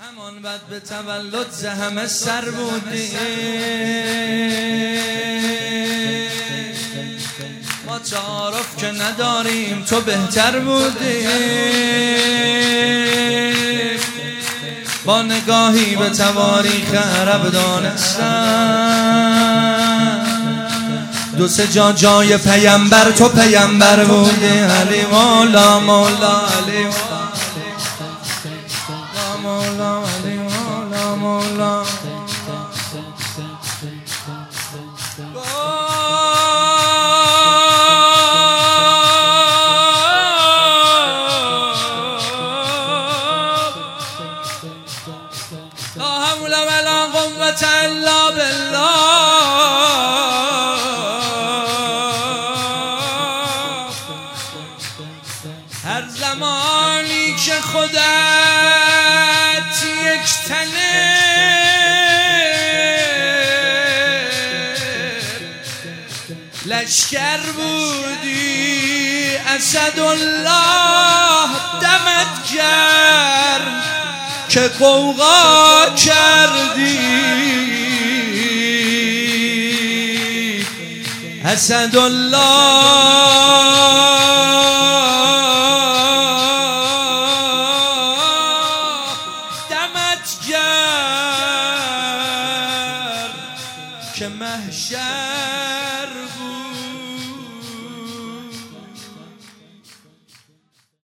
همان بعد به تولد ز همه سر بودی، ما تعارف که نداریم تو بهتر بودی، با نگاهی به تواریخ عرب دانستم دو سه جای پیمبر تو پیمبر بودی. علی مولا مولا علی مولا علی مولا مولا لا حول ولا قوة الا بالله. هر زمانی که خودت یک تنه لشکر بودی، اسدالله دمت گرم که غوغا کردی. اسدالله دمت گرم که محشر